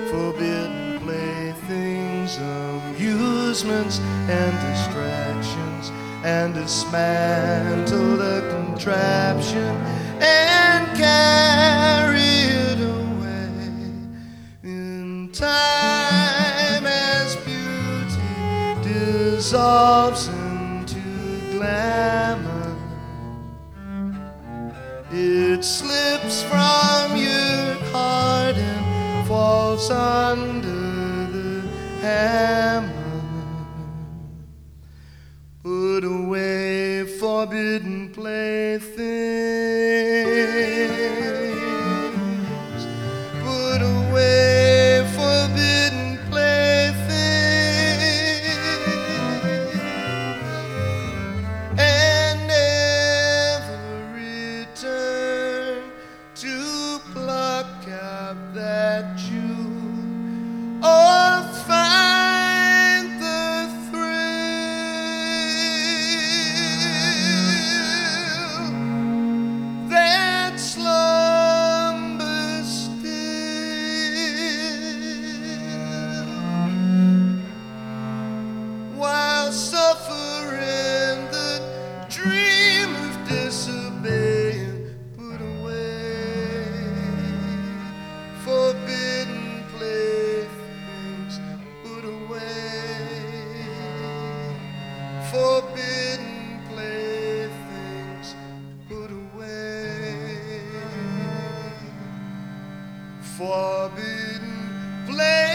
forbidden playthings, amusements and distractions, and dismantle the contraption and carry it away in time as beauty dissolves into glamour. It slips from your heart and falls under the hammer. Put away forbidden playthings. Put away forbidden playthings. And never return to pluck out that jewel or find the thrill that slumbers still, while suffering the dream of disobeying. Put away forbidden playthings. Put away forbidden playthings. Put away forbidden playthings.